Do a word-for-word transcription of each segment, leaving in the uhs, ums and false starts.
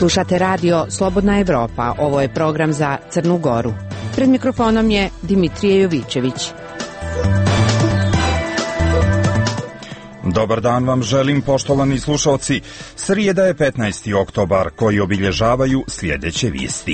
Slušate radio Slobodna Evropa. Ovo je program za Crnu Goru. Pred mikrofonom je Dimitrije Jovićević. Dobar dan vam želim, poštovani slušalci. Srijeda je petnaesti oktobar, koji obilježavaju sljedeće vijesti.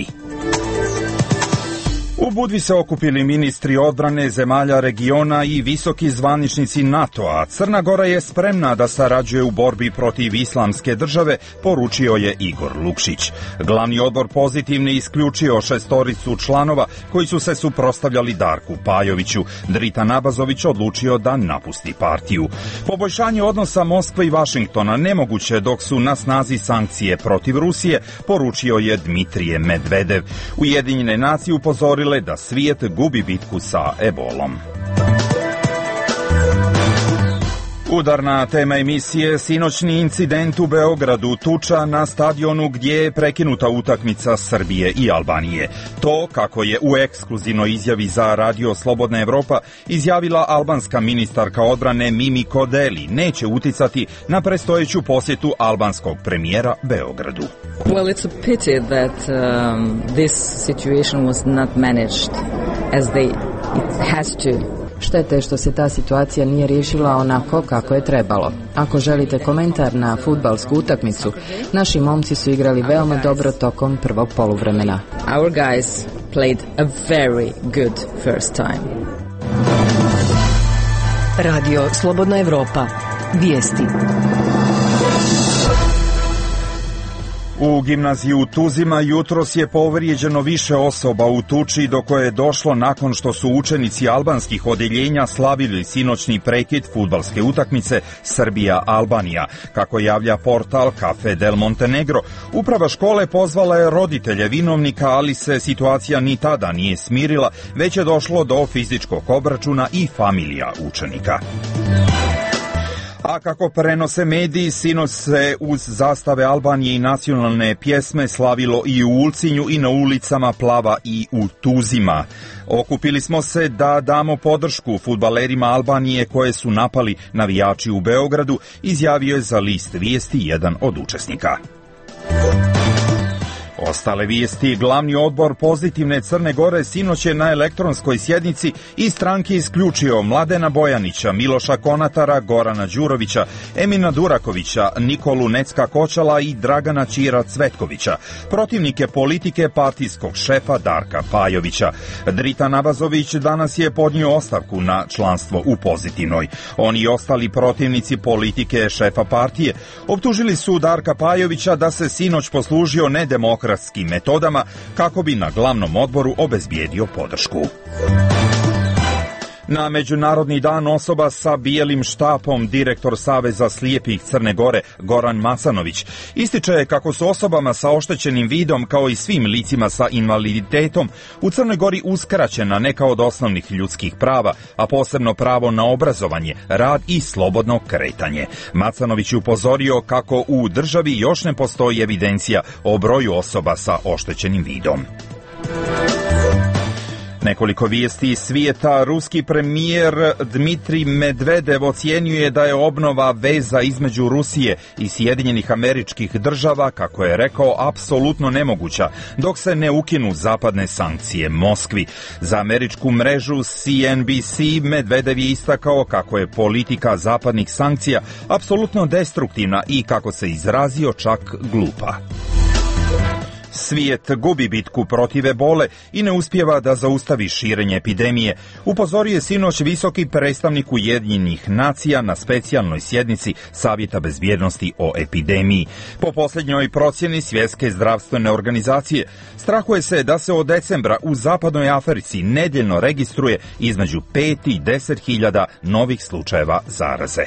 U Budvi se okupili ministri odbrane zemalja regiona i visoki zvaničnici NATO-a. Crna Gora je spremna da sarađuje u borbi protiv islamske države, poručio je Igor Lukšić. Glavni odbor pozitivno isključio šestoricu članova koji su se suprotstavljali Darku Pajoviću. Dritan Abazović odlučio da napusti partiju. Poboljšanje odnosa Moskve i Vašingtona nemoguće dok su na snazi sankcije protiv Rusije, poručio je Dmitrije Medvedev. Ujedinjene nacije upozorile da svijet gubi bitku sa ebolom. Udarna tema emisije, sinoćni incident u Beogradu, tuča na stadionu gdje je prekinuta utakmica Srbije i Albanije. To, kako je u ekskluzivnoj izjavi za radio Slobodna Evropa izjavila albanska ministarka odbrane Mimi Kodeli, neće uticati na predstojeću posjetu albanskog premijera Beogradu. Well, it's a pity that um, this situation was not managed as they it has to. Štete je što se ta situacija nije riješila onako kako je trebalo. Ako želite komentar na fudbalsku utakmicu, naši momci su igrali veoma dobro tokom prvog poluvremena. Our guys played a very good first time. Radio Slobodna Evropa. Vijesti. U gimnaziji u Tuzima jutros je povrijeđeno više osoba u tuči do koje je došlo nakon što su učenici albanskih odjeljenja slavili sinoćni prekid fudbalske utakmice Srbija-Albanija. Kako javlja portal Cafe del Montenegro, uprava škole pozvala je roditelje vinovnika, ali se situacija ni tada nije smirila, već je došlo do fizičkog obračuna i familija učenika. A kako prenose mediji, sinoć se uz zastave Albanije i nacionalne pjesme slavilo i u Ulcinju i na ulicama Plava i u Tuzima. Okupili smo se da damo podršku fudbalerima Albanije koje su napali navijači u Beogradu, izjavio je za list vijesti jedan od učesnika. Ostale vijesti. Glavni odbor pozitivne Crne Gore sinoć je na elektronskoj sjednici iz stranke isključio Mladena Bojanića, Miloša Konatara, Gorana Đurovića, Emina Durakovića, Nikolu Necka-Kočala i Dragana Ćira Cvetkovića, protivnike politike partijskog šefa Darka Pajovića. Dritan Abazović danas je podnio ostavku na članstvo u pozitivnoj. Oni i ostali protivnici politike šefa partije optužili su Darka Pajovića da se sinoć poslužio nedemokratskim metodama kako bi na glavnom odboru obezbijedio podršku. Na Međunarodni dan osoba sa bijelim štapom direktor Saveza slijepih Crne Gore Goran Macanović ističe kako su osobama sa oštećenim vidom kao i svim licima sa invaliditetom u Crnoj Gori uskraćena neka od osnovnih ljudskih prava, a posebno pravo na obrazovanje, rad i slobodno kretanje. Macanović je upozorio kako u državi još ne postoji evidencija o broju osoba sa oštećenim vidom. Nekoliko vijesti iz svijeta. Ruski premijer Dmitrij Medvedev ocijenjuje da je obnova veza između Rusije i Sjedinjenih Američkih Država, kako je rekao, apsolutno nemoguća, dok se ne ukinu zapadne sankcije Moskvi. Za američku mrežu C N B C Medvedev je istakao kako je politika zapadnih sankcija apsolutno destruktivna i, kako se izrazio, čak glupa. Svijet gubi bitku protiv ebole i ne uspijeva da zaustavi širenje epidemije, upozorio je sinoć visoki predstavnik Ujedinjenih nacija na specijalnoj sjednici Savjeta bezbjednosti o epidemiji. Po posljednjoj procjeni Svjetske zdravstvene organizacije, strahuje se da se od decembra u zapadnoj Africi nedjeljno registruje između pet i deset hiljada novih slučajeva zaraze.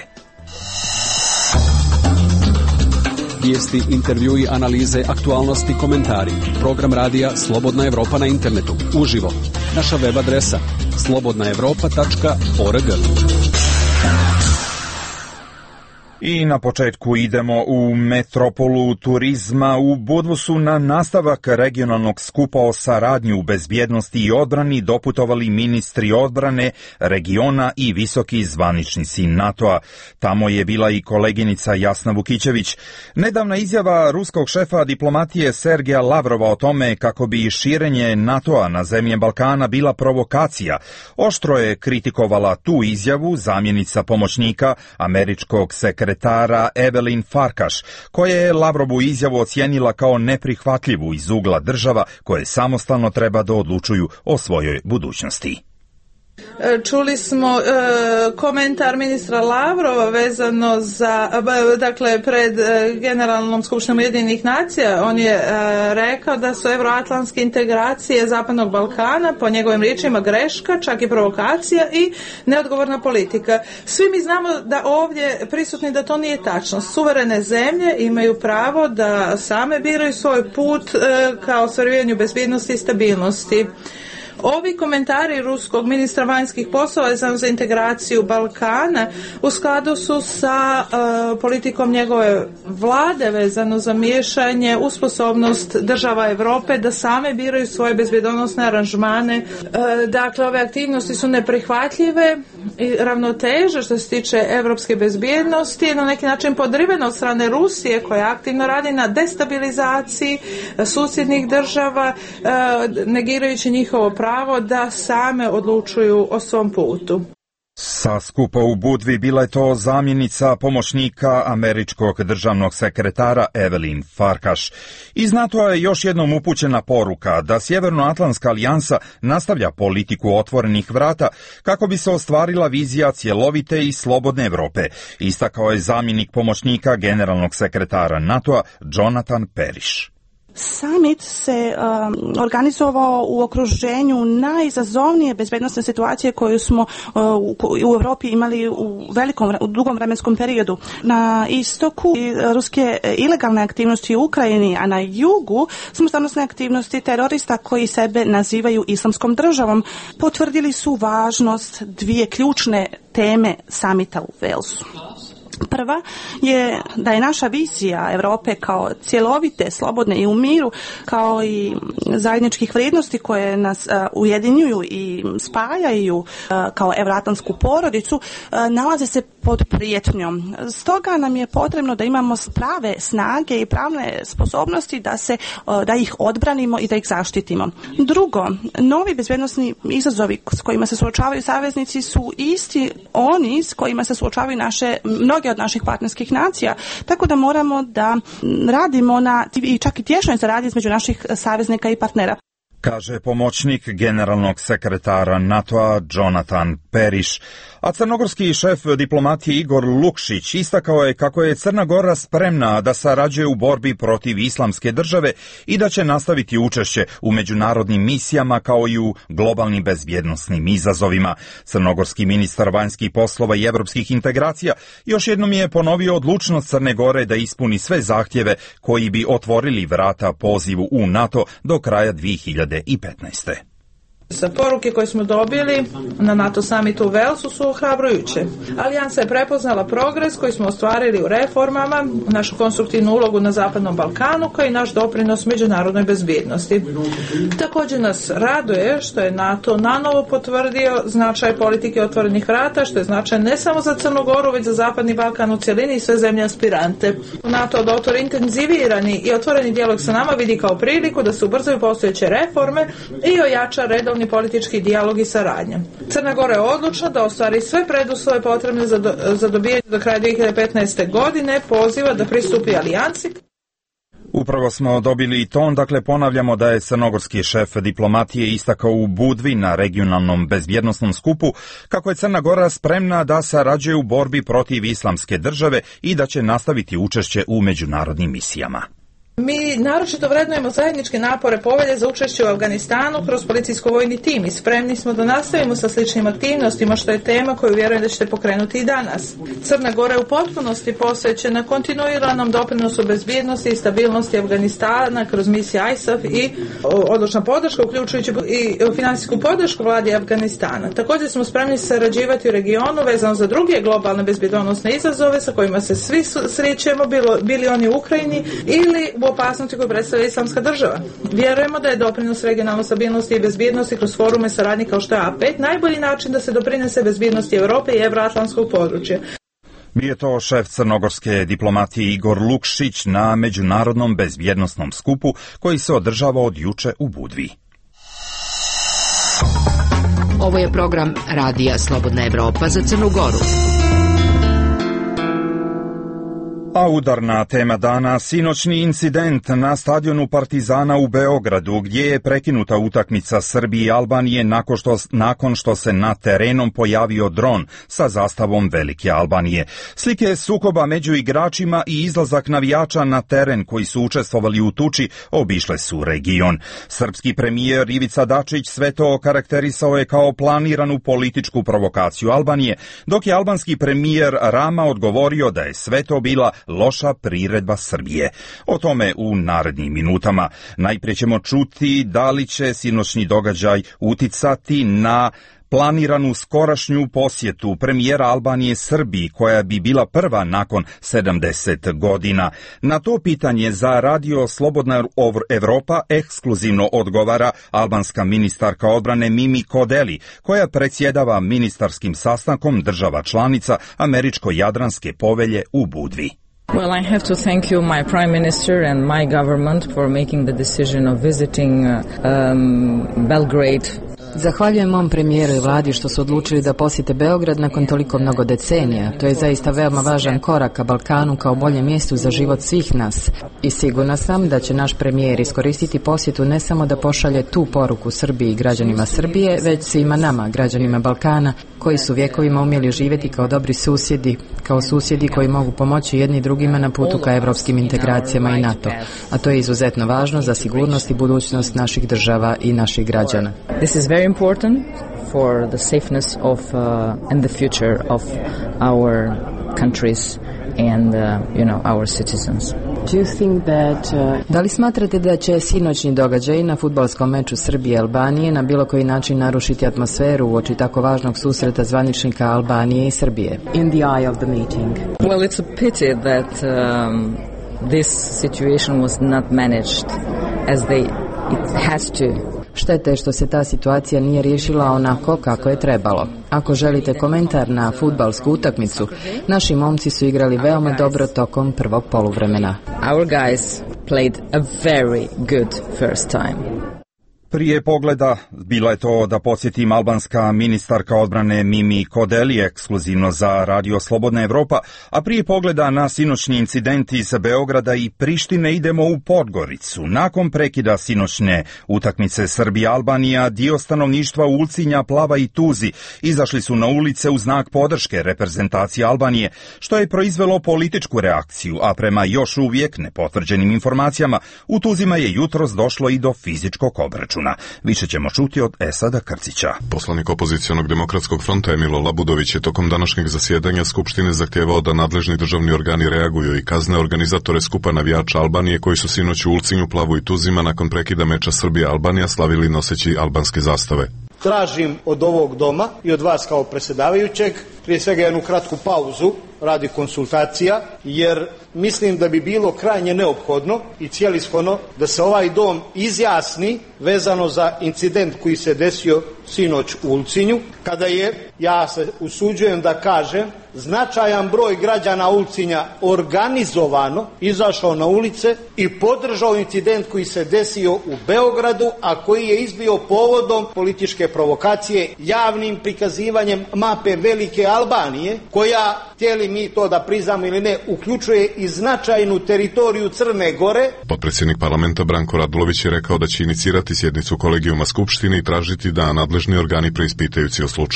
Vijesti, intervjui, analize, aktualnosti, komentari. Program radija Slobodna Evropa na internetu. Uživo. Naša web adresa slobodna evropa tačka org. I na početku idemo u metropolu turizma. U Budvu su na nastavak regionalnog skupa o saradnji u bezbjednosti i odbrani doputovali ministri odbrane, regiona i visoki zvaničnici NATO-a. Tamo je bila i koleginica Jasna Vukićević. Nedavna izjava ruskog šefa diplomatije Sergeja Lavrova o tome kako bi širenje NATO-a na zemlje Balkana bila provokacija, oštro je kritikovala tu izjavu zamjenica pomoćnika američkog sekretara sekretara Evelyn Farkaš, koja je Lavrovu izjavu ocijenila kao neprihvatljivu iz ugla država koje samostalno treba da odlučuju o svojoj budućnosti. Čuli smo e, komentar ministra Lavrova vezano za, dakle, pred e, Generalnom skupštinom Ujedinjenih nacija. On je e, rekao da su euroatlantske integracije Zapadnog Balkana, po njegovim riječima, greška, čak i provokacija i neodgovorna politika. Svi mi znamo da ovdje prisutni da to nije tačno. Suverene zemlje imaju pravo da same biraju svoj put e, ka ostvarivanju bezbjednosti i stabilnosti. Ovi komentari ruskog ministra vanjskih poslova vezano za integraciju Balkana u skladu su sa uh, politikom njegove vlade vezano za miješanje u sposobnost država Europe da same biraju svoje bezbjednosne aranžmane. Uh, dakle, ove aktivnosti su neprihvatljive i ravnoteže što se tiče europske bezbjednosti je na neki način podrivena od strane Rusije koja aktivno radi na destabilizaciji susjednih država, uh, negirajući njihovo pravo pravo da same odlučuju o svom putu. Sa skupa u Budvi bila je to zamjenica pomoćnika američkog državnog sekretara Evelyn Farkaš. Iz NATO-a je još jednom upućena poruka da Sjevernoatlantska alijansa nastavlja politiku otvorenih vrata kako bi se ostvarila vizija cjelovite i slobodne Europe, istakao je zamjenik pomoćnika generalnog sekretara NATO-a Jonathan Periš. Summit se um, organizovao u okruženju najizazovnije bezbednosne situacije koju smo uh, u, u Europi imali u velikom, u dugom vremenskom periodu. Na istoku ruske ilegalne aktivnosti u Ukrajini, a na jugu smrtonosne aktivnosti terorista koji sebe nazivaju islamskom državom, potvrdili su važnost dvije ključne teme samita u Walesu. Prva je da je naša vizija Europe kao cjelovite, slobodne i u miru, kao i zajedničkih vrijednosti koje nas uh, ujedinjuju i spajaju uh, kao euroatlantsku porodicu, uh, nalaze se pod prijetnjom. Stoga nam je potrebno da imamo prave snage i pravne sposobnosti da se uh, da ih odbranimo i da ih zaštitimo. Drugo, novi bezbjednosni izazovi s kojima se suočavaju saveznici su isti oni s kojima se suočavaju naše mnoge od naših partnerskih nacija, tako da moramo da radimo na i čak i tješnoj saradnji između naših saveznika i partnera. Kaže pomoćnik generalnog sekretara NATO-a Jonathan Periš. A crnogorski šef diplomatije Igor Lukšić istakao je kako je Crna Gora spremna da sarađuje u borbi protiv islamske države i da će nastaviti učešće u međunarodnim misijama kao i u globalnim bezbjednosnim izazovima. Crnogorski ministar vanjskih poslova i evropskih integracija još jednom je ponovio odlučnost Crne Gore da ispuni sve zahtjeve koji bi otvorili vrata pozivu u NATO do kraja dvije hiljade petnaeste. Sa poruke koje smo dobili na NATO summitu u Walesu su ohrabrujuće. Alijansa je prepoznala progres koji smo ostvarili u reformama, našu konstruktivnu ulogu na Zapadnom Balkanu, kao i naš doprinos međunarodnoj bezbjednosti. Također nas raduje što je NATO nanovo potvrdio značaj politike otvorenih vrata, što je značaj ne samo za Crnu Goru, već za Zapadni Balkan u cjelini i sve zemlje aspirante. NATO da otvori intenzivirani i otvoreni dijalog sa nama vidi kao priliku da se ubrzaju postojeće reforme i ojača redovni politički dijalog i saradnja. Crna Gora je odlučna da ostvari sve preduslove potrebne za, do, za dobijanje do kraja dvije hiljade petnaeste. godine poziva da pristupi alijansi. Upravo smo dobili i ton, dakle ponavljamo da je crnogorski šef diplomatije istakao u Budvi na regionalnom bezbjednosnom skupu kako je Crna Gora spremna da sarađuje u borbi protiv islamske države i da će nastaviti učešće u međunarodnim misijama. Mi naročito vrednujemo zajedničke napore povelje za učešće u Afganistanu kroz policijsko-vojni tim i spremni smo da nastavimo sa sličnim aktivnostima, što je tema koju vjerujem da ćete pokrenuti i danas. Crna Gora je u potpunosti posvećena kontinuiranom doprinosu bezbjednosti i stabilnosti Afganistana kroz misiju I S A F i odlučna podrška, uključujući i finansijsku podršku vladi Afganistana. Također smo spremni sarađivati u regionu vezano za druge globalne bezbjednosne izazove sa kojima se svi srećemo, bilo, bili oni u Ukrajini ili u opasnosti koju predstavlja Islamska država. Vjerujemo da je doprinos regionalnoj stabilnosti i bezbjednosti kroz forume saradnje kao što je A pet najbolji način da se doprinese bezbjednosti Europe i evroatlantskog područja. Bio je to šef crnogorske diplomatije Igor Lukšić na međunarodnom bezbjednosnom skupu koji se održava od juče u Budvi. Ovo je program Radija Slobodna Evropa za Crnu Goru. A udarna tema dana, sinoćni incident na stadionu Partizana u Beogradu, gdje je prekinuta utakmica Srbije i Albanije nakon što, nakon što se na terenom pojavio dron sa zastavom Velike Albanije. Slike sukoba među igračima i izlazak navijača na teren koji su učestvovali u tuči obišle su region. Srpski premijer Ivica Dačić sve to okarakterisao je kao planiranu političku provokaciju Albanije, dok je albanski premijer Rama odgovorio da je sve to bila loša priredba Srbije. O tome u narednim minutama. Najprije ćemo čuti da li će sinoćni događaj uticati na planiranu skorašnju posjetu premijera Albanije Srbiji, koja bi bila prva nakon sedamdeset godina. Na to pitanje za Radio Slobodna Evropa ekskluzivno odgovara albanska ministarka odbrane Mimi Kodeli, koja predsjedava ministarskim sastankom država članica Američko-Jadranske povelje u Budvi. Well, I have to thank you, my Prime Minister and my government, for making the decision of visiting uh, um, Belgrade. Zahvaljujem mom premijeru i vladi što su odlučili da posjete Beograd nakon toliko mnogo decenija. To je zaista veoma važan korak ka Balkanu kao boljem mjestu za život svih nas. I sigurna sam da će naš premijer iskoristiti posjetu ne samo da pošalje tu poruku Srbiji i građanima Srbije, već svima nama, građanima Balkana, koji su vjekovima umjeli živjeti kao dobri susjedi, kao susjedi koji mogu pomoći jedni drugima na putu ka evropskim integracijama i NATO. A to je izuzetno važno za sigurnost i budućnost naših država i naših građana. This is very important for the safeness of uh, and the future of our countries and uh, you know our citizens. Do you think that, uh... Da li smatrate da će sinoćni događaj na fudbalskom meču Srbije i Albanije na bilo koji način narušiti atmosferu uoči tako važnog susreta zvaničnika Albanije i Srbije? In the eye of the meeting. Well, it's a pity that um, this situation was not managed as they it has to. Štete što se ta situacija nije riješila onako kako je trebalo. Ako želite komentar na fudbalsku utakmicu, naši momci su igrali veoma dobro tokom prvog poluvremena. Our guys played a very good first time. Prije pogleda, bila je to, da podsjetim, albanska ministarka odbrane Mimi Kodeli, ekskluzivno za Radio Slobodna Evropa, a prije pogleda na sinoćni incident iz Beograda i Prištine idemo u Podgoricu. Nakon prekida sinoćne utakmice Srbija-Albanija, dio stanovništva u Ulcinja, Plava i Tuzi izašli su na ulice u znak podrške reprezentacije Albanije, što je proizvelo političku reakciju, a prema još uvijek nepotvrđenim informacijama, u Tuzima je jutros došlo i do fizičkog obračuna. Više ćemo čuti od Esada Krcića. Poslanik opozicionog demokratskog fronta Emilo Labudović je tokom današnjeg zasjedanja Skupštine zahtjevao da nadležni državni organi reaguju i kazne organizatore skupa navijača Albanije koji su sinoć u Ulcinju, Plavu i Tuzima nakon prekida meča Srbija-Albanija slavili noseći albanske zastave. Tražim od ovog doma i od vas kao predsjedavajućeg prije svega jednu kratku pauzu radi konsultacija, jer mislim da bi bilo krajnje neophodno i cijelishodno da se ovaj dom izjasni vezano za incident koji se desio sinoć u Ulcinju, kada je, ja se usuđujem da kažem, značajan broj građana Ulcinja organizovano izašao na ulice i podržao incident koji se desio u Beogradu, a koji je izbio povodom političke provokacije javnim prikazivanjem mape Velike Albanije, koja, htjeli mi to da priznamo ili ne, uključuje i značajnu teritoriju Crne Gore. Potpredsjednik parlamenta Branko Radulović je rekao da će inicirati sjednicu kolegijuma Skupštine i tražiti da nadležni organi preispitaju cijel slučaj.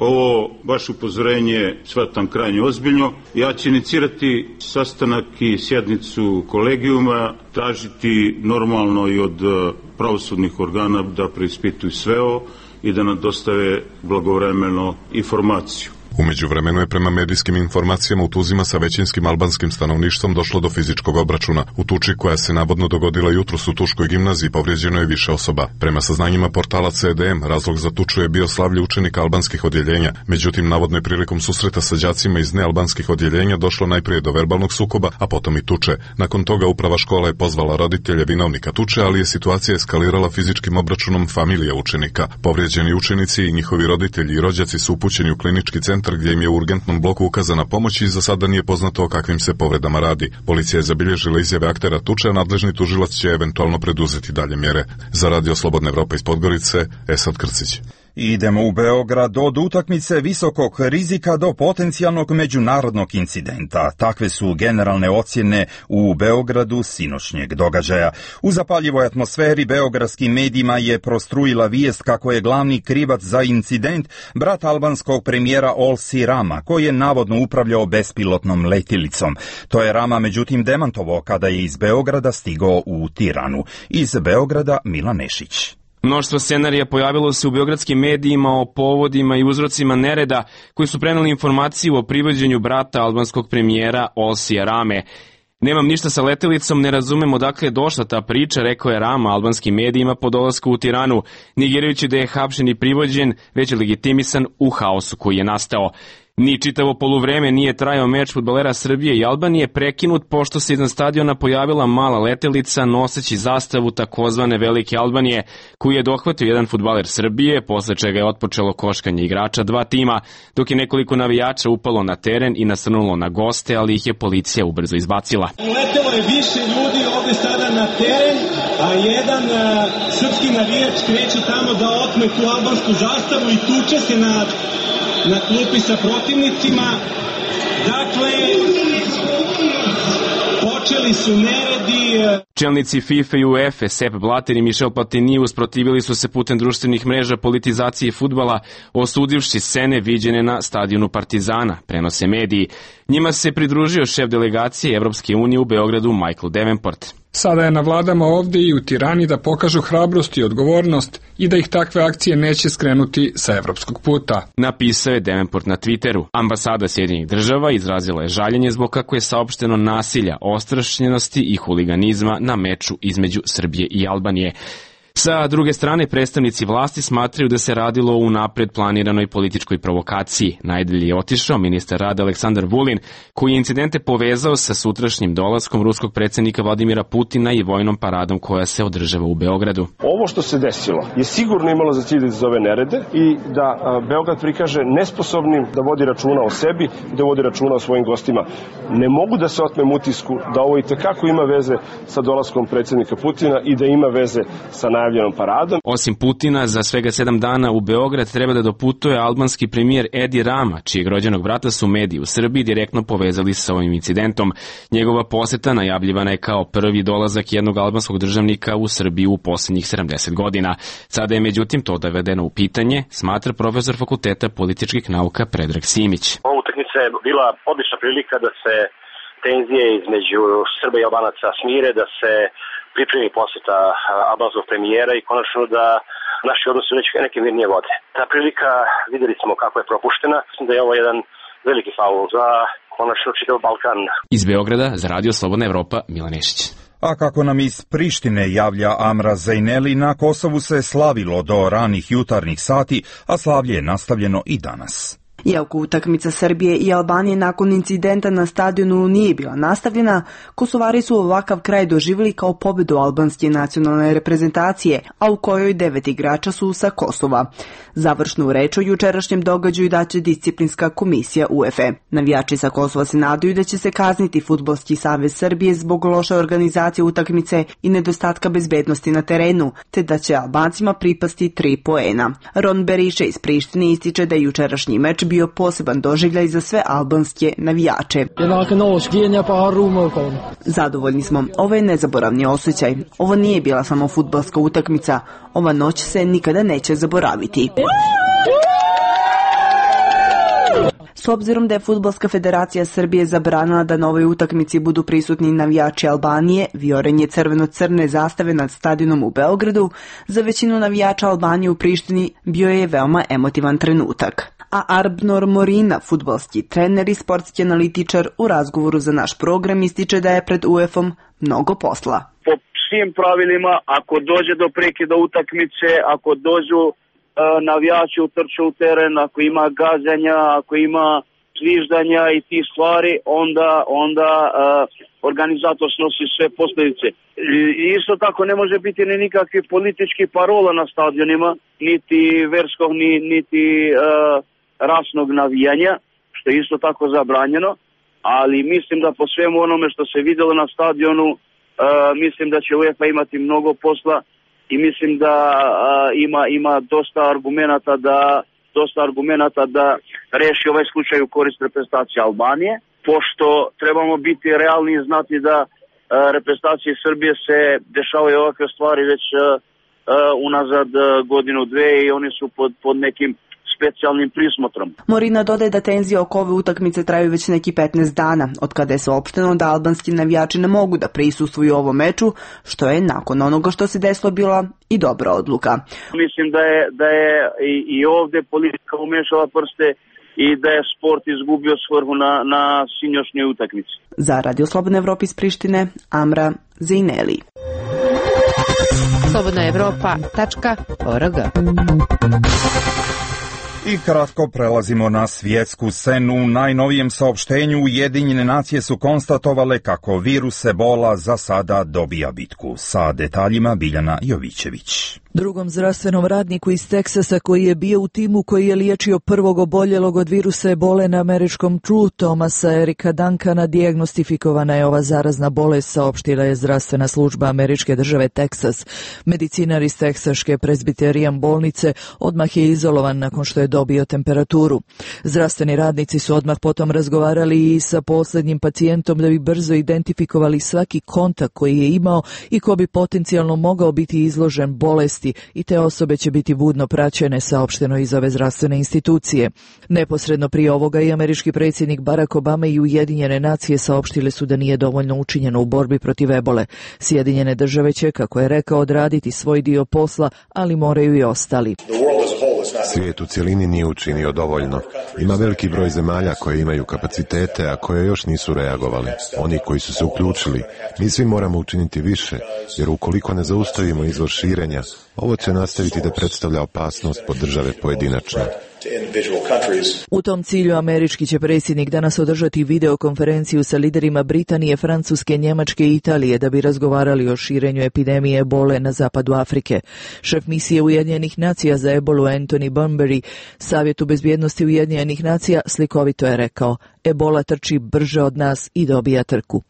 ovo baš upozorenje shvatam krajnje ozbiljno. Ja ću inicirati sastanak i sjednicu kolegijuma, tražiti normalno i od pravosudnih organa da preispituju sve ovo i da nam dostave blagovremeno informaciju. U međuvremenu je prema medijskim informacijama u Tuzima sa većinskim albanskim stanovništvom došlo do fizičkog obračuna. U tuči koja se navodno dogodila jutros u Tuškoj gimnaziji povrijeđeno je više osoba. Prema saznanjima portala C D M, razlog za tuču je bio slavlje učenika albanskih odjeljenja. Međutim, navodno je prilikom susreta sa đacima iz nealbanskih odjeljenja došlo najprije do verbalnog sukoba, a potom i tuče. Nakon toga uprava škola je pozvala roditelje vinovnika tuče, ali je situacija eskalirala fizičkim obračunom familije učenika. Povrijeđeni učenici i njihovi roditelji i rođaci su upućeni u klinički centar gdje im je u urgentnom bloku ukazana pomoć i za sada nije poznato o kakvim se povredama radi. Policija je zabilježila izjave aktera tuče, a nadležni tužilac će eventualno preduzeti dalje mjere. Za Radio Slobodna Evropa iz Podgorice, Esad Krcić. Idemo u Beograd od utakmice visokog rizika do potencijalnog međunarodnog incidenta. Takve su generalne ocjene u Beogradu sinoćnjeg događaja. U zapaljivoj atmosferi beogradskim medijima je prostrujila vijest kako je glavni krivac za incident brat albanskog premijera Olsi Rama, koji je navodno upravljao bespilotnom letilicom. To je Rama međutim demantovao kada je iz Beograda stigao u Tiranu. Iz Beograda Milan Nešić. Mnoštvo scenarija pojavilo se u beogradskim medijima o povodima i uzrocima nereda koji su preneli informaciju o privođenju brata albanskog premijera Olsija Rame. Nemam ništa sa letelicom, ne razumem odakle je došla ta priča, rekao je Rama albanskim medijima po dolasku u Tiranu, negirajući da je hapšen i privođen, već je legitimisan u haosu koji je nastao. Ni čitavo poluvreme nije trajao meč fudbalera Srbije i Albanije, prekinut pošto se iznad stadiona pojavila mala letelica noseći zastavu takozvane Velike Albanije, koju je dohvatio jedan fudbaler Srbije, posle čega je otpočelo koškanje igrača dva tima, dok je nekoliko navijača upalo na teren i nasrnulo na goste, ali ih je policija ubrzo izbacila. Uletelo je više ljudi ovde sada na teren, a jedan a, srpski navijač kreće tamo da otme tu albansku zastavu i tuče se na na klupi sa protivnicima. Dakle, počeli su neredi. Čelnici FIFA i UEFA, Sepp Blatter i Michel Platini usprotivili su se putem društvenih mreža politizaciji fudbala, osudivši scene viđene na stadionu Partizana, prenose mediji. Njima se pridružio šef delegacije Evropske unije u Beogradu Michael Davenport. Sada je na vladama ovdje i u Tirani da pokažu hrabrost i odgovornost i da ih takve akcije neće skrenuti sa evropskog puta. Napisao je Davenport na Twitteru. Ambasada Sjedinjenih država izrazila je žaljenje zbog kako je saopšteno nasilja, ostrašćenosti i huliganizma na meču između Srbije i Albanije. Sa druge strane, predstavnici vlasti smatraju da se radilo o unapred planiranoj političkoj provokaciji. Najdalje je otišao ministar rada Aleksandar Vulin, koji je incidente povezao sa sutrašnjim dolaskom ruskog predsjednika Vladimira Putina i vojnom paradom koja se održava u Beogradu. Ovo što se desilo je sigurno imalo za cilj da izazove nerede i da a, Beograd prikaže nesposobnim da vodi računa o sebi i da vodi računa o svojim gostima. Ne mogu da se otmem utisku da ovo i tekako ima veze sa dolaskom predsjednika Putina i da ima veze sa paradom. Osim Putina, za svega sedam dana u Beograd treba da doputuje albanski premijer Edi Rama, čijeg rođenog brata su mediji u Srbiji direktno povezali sa ovim incidentom. Njegova poseta najavljivana je kao prvi dolazak jednog albanskog državnika u Srbiju u posljednjih sedamdeset godina. Sada je međutim to dovedeno u pitanje, smatra profesor Fakulteta političkih nauka Predrag Simić. Ova utakmica je bila odlična prilika da se tenzije između Srba i Albanaca smire, da se pripremi posjeta albanskog premijera i konačno da naši odnosi uneće neke mirnije vode. Ta prilika vidjeli smo kako je propuštena. Mislim da je ovo jedan veliki faul za konačno čitav Balkan. Iz Beograda za Radio Slobodna Evropa, Milan Nešić. A kako nam iz Prištine javlja Amra Zajneli, na Kosovu se slavilo do ranih jutarnjih sati, a slavlje je nastavljeno i danas. Iako utakmica Srbije i Albanije nakon incidenta na stadionu nije bila nastavljena, Kosovari su ovakav kraj doživjeli kao pobedu albanske nacionalne reprezentacije, a u kojoj devet igrača su sa Kosova. Završnu reč o jučerašnjem događaju daće disciplinska komisija UEFA. Navijači sa Kosova se nadaju da će se kazniti Fudbalski savez Srbije zbog loše organizacije utakmice i nedostatka bezbednosti na terenu, te da će Albancima pripasti tri poena. Ron Beriše iz Prištine ističe da je jučerašnji meč bio poseban doživljaj za sve albanske navijače. Zadovoljni smo. Ovo je nezaboravni osjećaj. Ovo nije bila samo fudbalska utakmica. Ova noć se nikada neće zaboraviti. S obzirom da je Fudbalska federacija Srbije zabranila da na ovoj utakmici budu prisutni navijači Albanije, viorenje crveno-crne zastave nad stadionom u Beogradu za većinu navijača Albanije u Prištini bio je veoma emotivan trenutak. A Arbnor Morina, fudbalski trener i sportski analitičar, u razgovoru za naš program ističe da je pred UEFA-om mnogo posla. Po svim pravilima, ako dođe do prekida utakmice, ako dođu uh, navijači utrču u teren, ako ima gađanja, ako ima zviždanja i tih stvari, onda, onda uh, organizator snosi sve posljedice. I isto tako ne može biti ni nikakvih političkih parola na stadionima, niti verskog, ni, niti uh, rasnog navijanja, što je isto tako zabranjeno, ali mislim da po svemu onome što se vidjelo na stadionu, uh, mislim da će UEFA imati mnogo posla i mislim da uh, ima, ima dosta argumenata da dosta argumenata da reši ovaj slučaj u korist reprezentacije Albanije, pošto trebamo biti realni i znati da uh, reprezentaciji Srbije se dešavaju ovakve stvari već uh, uh, unazad uh, godinu, dve i oni su pod, pod nekim specijalnim prismotrom. Morina dodaje da tenzije oko ove utakmice traju već neki petnaest dana, od kada je saopšteno da albanski navijači ne mogu da prisustvuju ovom meču, što je nakon onoga što se desilo bila i dobra odluka. Mislim da je, da je i, i ovdje politika umešala prste i da je sport izgubio svrhu na, na sinoćnjoj utakmici. Za Radio Slobodna Evropa iz Prištine, Amra Zejneli. slobodna evropa tačka org. I kratko prelazimo na svjetsku scenu. U najnovijem saopštenju Ujedinjene nacije su konstatovale kako virus ebola za sada dobija bitku. Sa detaljima Biljana Jovićević. Drugom zdravstvenom radniku iz Teksasa koji je bio u timu koji je liječio prvog oboljelog od virusa ebole na američkom True Thomasa Erika Duncana dijagnostifikovana je ova zarazna bolest, saopštila je zdravstvena služba američke države Teksas. Medicinar iz teksaške Presbiterijan bolnice odmah je izolovan nakon što je dobio temperaturu. Zdravstveni radnici su odmah potom razgovarali i sa posljednjim pacijentom da bi brzo identifikovali svaki kontakt koji je imao i ko bi potencijalno mogao biti izložen bolesti, i te osobe će biti budno praćene, saopšteno iz ove zdravstvene institucije. Neposredno prije ovoga i američki predsjednik Barack Obama i Ujedinjene nacije saopštile su da nije dovoljno učinjeno u borbi protiv ebole. Sjedinjene države će, kako je rekao, odraditi svoj dio posla, ali moraju i ostali. Svijet u cjelini nije učinio dovoljno. Ima veliki broj zemalja koje imaju kapacitete, a koje još nisu reagovali. Oni koji su se uključili, mi svi moramo učiniti više, jer ukoliko ne zaustavimo izvor širenja, ovo će nastaviti da predstavlja opasnost po države pojedinačno. U tom cilju američki će predsjednik danas održati videokonferenciju sa liderima Britanije, Francuske, Njemačke i Italije da bi razgovarali o širenju epidemije ebole na zapadu Afrike. Šef misije Ujedinjenih nacija za ebolu Anthony Bunbury Savjetu bezbjednosti Ujedinjenih nacija slikovito je rekao: ebola trči brže od nas i dobija trku.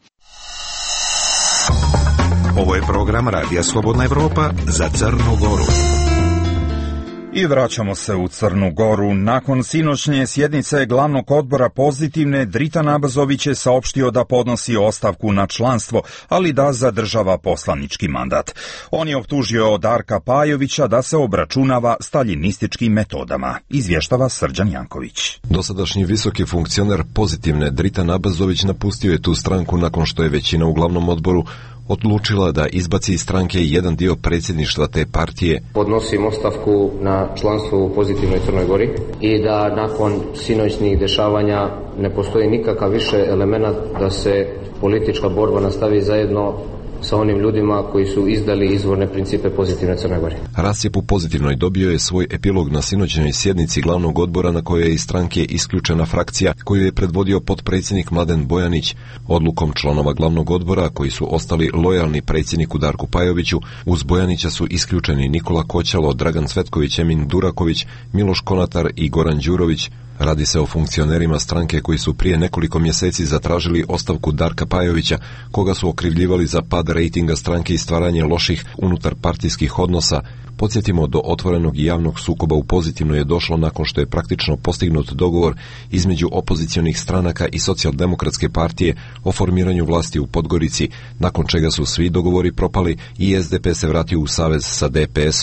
Ovo je program Radija Slobodna Evropa za Crnu Goru. I vraćamo se u Crnu Goru. Nakon sinoćnje sjednice glavnog odbora Pozitivne, Dritan Abazović je saopštio da podnosi ostavku na članstvo, ali da zadržava poslanički mandat. On je optužio Darka Pajovića da se obračunava staljinističkim metodama, izvještava Srđan Janković. Dosadašnji visoki funkcioner Pozitivne, Dritan Abazović, napustio je tu stranku nakon što je većina u glavnom odboru odlučila da izbaci iz stranke jedan dio predsjedništva te partije. Podnosim ostavku na članstvo u Pozitivnoj Crnoj Gori i da nakon sinoćnih dešavanja ne postoji nikakav više element da se politička borba nastavi zajedno sa onim ljudima koji su izdali izvorne principe Pozitivne Crne Gore. Rascjep u Pozitivnoj dobio je svoj epilog na sinoćnoj sjednici glavnog odbora na kojoj je iz stranke isključena frakcija koju je predvodio potpredsjednik Mladen Bojanić. Odlukom članova glavnog odbora, koji su ostali lojalni predsjedniku Darku Pajoviću, uz Bojanića su isključeni Nikola Koćalo, Dragan Cvetković, Emin Duraković, Miloš Konatar i Goran Đurović. Radi se o funkcionerima stranke koji su prije nekoliko mjeseci zatražili ostavku Darka Pajovića, koga su okrivljivali za pad rejtinga stranke i stvaranje loših unutar partijskih odnosa. Podsjetimo, do otvorenog i javnog sukoba u Pozitivnoj je došlo nakon što je praktično postignut dogovor između opozicionih stranaka i socijaldemokratske partije o formiranju vlasti u Podgorici, nakon čega su svi dogovori propali i S D P se vratio u savez sa D P S-om.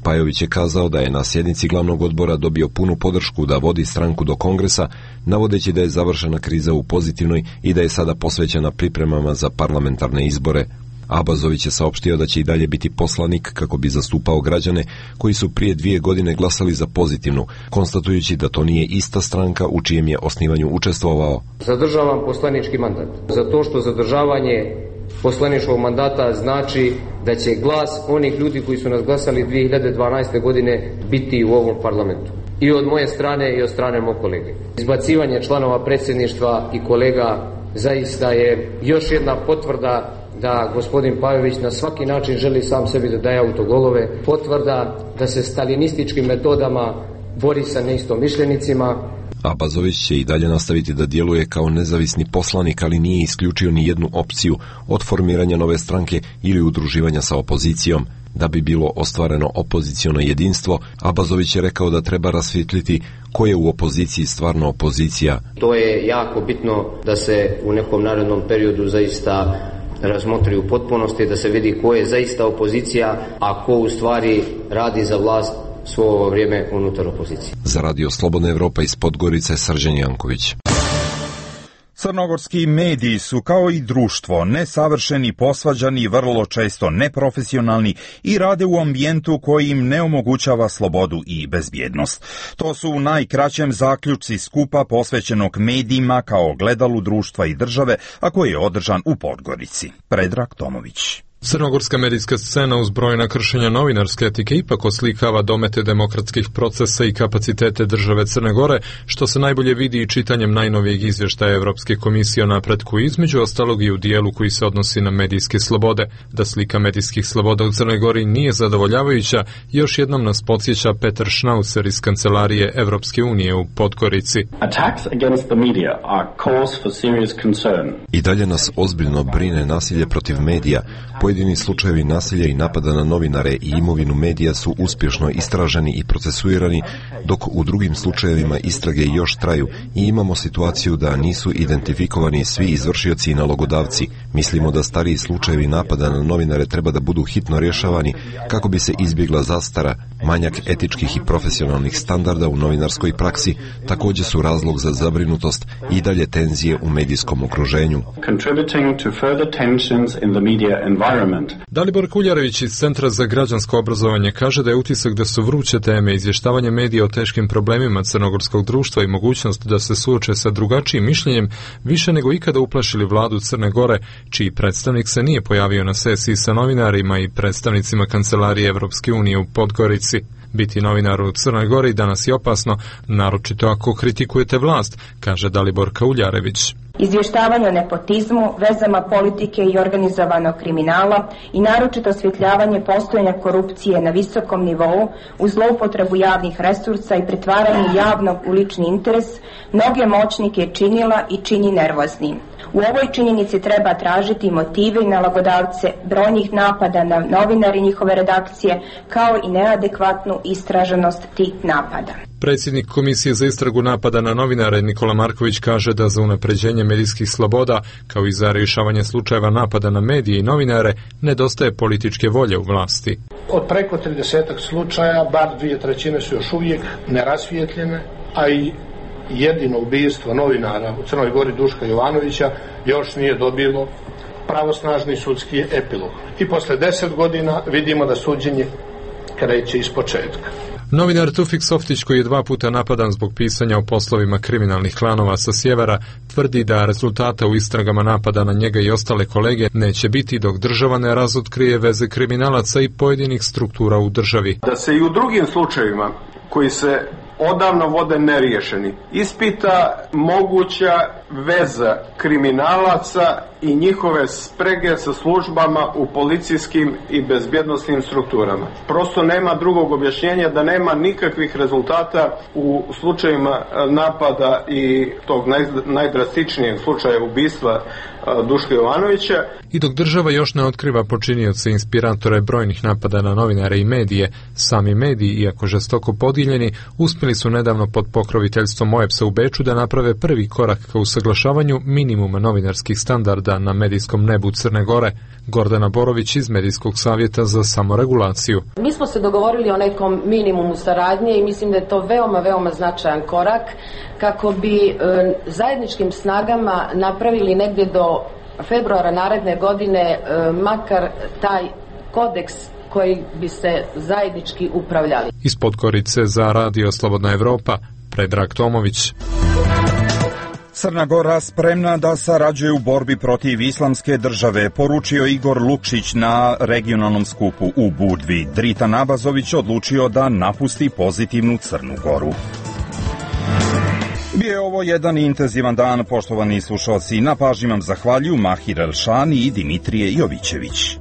Pajović je kazao da je na sjednici glavnog odbora dobio punu podršku da vodi stranku do kongresa, navodeći da je završena kriza u pozitivnoj i da je sada posvećena pripremama za parlamentarne izbore. Abazović je saopštio da će i dalje biti poslanik kako bi zastupao građane koji su prije dvije godine glasali za pozitivnu, konstatujući da to nije ista stranka u čijem je osnivanju učestvovao. Zadržavam poslanički mandat, zato što zadržavanje poslaničkog mandata znači da će glas onih ljudi koji su nas glasali dvije hiljade dvanaeste. godine biti u ovom parlamentu. I od moje strane i od strane mog kolege. Izbacivanje članova predsjedništva i kolega zaista je još jedna potvrda da gospodin Pajović na svaki način želi sam sebi da daje autogolove, potvrda da se stalinističkim metodama bori sa neistomišljenicima. Abazović će i dalje nastaviti da djeluje kao nezavisni poslanik, ali nije isključio ni jednu opciju od formiranja nove stranke ili udruživanja sa opozicijom. Da bi bilo ostvareno opoziciono jedinstvo, Abazović je rekao da treba rasvijetliti ko je u opoziciji stvarno opozicija. To je jako bitno da se u nekom narednom periodu zaista razmotri u potpunosti, da se vidi ko je zaista opozicija, a ko u stvari radi za vlast svo ovo vrijeme unutar opozicije. Za Radio Slobodna Evropa iz Podgorice, Srđan Janković. Crnogorski mediji su kao i društvo nesavršeni, posvađani, vrlo često neprofesionalni i rade u ambijentu koji im ne omogućava slobodu i bezbjednost. To su u najkraćem zaključci skupa posvećenog medijima kao gledalu društva i države, a koji je održan u Podgorici. Predrag Tomović. Crnogorska medijska scena uz brojna kršenja novinarske etike ipak oslikava domete demokratskih procesa i kapacitete države Crne Gore, što se najbolje vidi i čitanjem najnovijeg izvještaja Evropske komisije o napretku, između ostalog i u dijelu koji se odnosi na medijske slobode. Da slika medijskih sloboda u Crnoj Gori nije zadovoljavajuća, još jednom nas podsjeća Petar Schnauzer iz Kancelarije Evropske unije u Podgorici. I dalje nas ozbiljno brine nasilje protiv medija. Pojedini slučajevi nasilja i napada na novinare i imovinu medija su uspješno istraženi i procesuirani, dok u drugim slučajevima istrage još traju i imamo situaciju da nisu identifikovani svi izvršioci i nalogodavci. Mislimo da stariji slučajevi napada na novinare treba da budu hitno rješavani kako bi se izbjegla zastara. Manjak etičkih i profesionalnih standarda u novinarskoj praksi također su razlog za zabrinutost i dalje tenzije u medijskom okruženju. Dalibor Kuljarević iz Centra za građansko obrazovanje kaže da je utisak da su vruće teme izvještavanje medija o teškim problemima crnogorskog društva i mogućnost da se suoče sa drugačijim mišljenjem više nego ikada uplašili vladu Crne Gore, čiji predstavnik se nije pojavio na sesiji sa novinarima i predstavnicima Kancelarije Evropske unije u Podgorici. Biti novinar u Crnoj Gori danas je opasno, naročito ako kritikujete vlast, kaže Dalibor Kuljarević. Izvještavanje o nepotizmu, vezama politike i organizovanog kriminala i naročito osvjetljavanje postojanja korupcije na visokom nivou uz zloupotrebu javnih resursa i pretvaranje javnog u lični interes mnoge moćnike je činila i čini nervoznim. U ovoj činjenici treba tražiti motive i nalagodavce brojnih napada na novinari i njihove redakcije, kao i neadekvatnu istraženost tih napada. Predsjednik Komisije za istragu napada na novinare Nikola Marković kaže da za unapređenje medijskih sloboda, kao i za rješavanje slučajeva napada na medije i novinare, nedostaje političke volje u vlasti. Od preko tridesetak slučaja, bar dvije trećine su još uvijek nerasvijetljene, a i jedino ubistvo novinara u Crnoj Gori Duška Jovanovića još nije dobilo pravosnažni sudski epilog. I posle deset godina vidimo da suđenje kreće iz početka. Novinar Tufik Softić, koji je dva puta napadan zbog pisanja o poslovima kriminalnih klanova sa sjevera, tvrdi da rezultata u istragama napada na njega i ostale kolege neće biti dok država ne razotkrije veze kriminalaca i pojedinih struktura u državi. Da se i u drugim slučajevima koji se odavno vode neriješeni ispita moguća veza kriminalaca i njihove sprege sa službama u policijskim i bezbjednosnim strukturama. Prosto nema drugog objašnjenja da nema nikakvih rezultata u slučajima napada i tog naj, najdrastičnijeg slučaja ubistva Duška Jovanovića. I dok država još ne otkriva počinioce i inspiratore brojnih napada na novinare i medije, sami mediji, iako žestoko podijeljeni, uspjeli su nedavno pod pokroviteljstvom O E B S-a u Beču da naprave prvi korak ka usaglašavanju usaglašavanju minimuma novinarskih standarda na medijskom nebu Crne Gore. Gordana Borović iz Medijskog savjeta za samoregulaciju. Mi smo se dogovorili o nekom minimumu saradnje i mislim da je to veoma, veoma značajan korak kako bi e, zajedničkim snagama napravili negdje do februara naredne godine e, makar taj kodeks koji bi se zajednički upravljali. Iz Podgorice za Radio Slobodna Evropa, Predrag Tomović. Crna Gora spremna da sarađuje u borbi protiv islamske države, poručio Igor Lukšić na regionalnom skupu u Budvi. Dritan Abazović odlučio da napusti pozitivnu Crnu Goru. Bio je ovo jedan intenzivan dan, poštovani slušalci. Na pažnji vam zahvaljuju Mahir Elšani i Dimitrije Jovićević.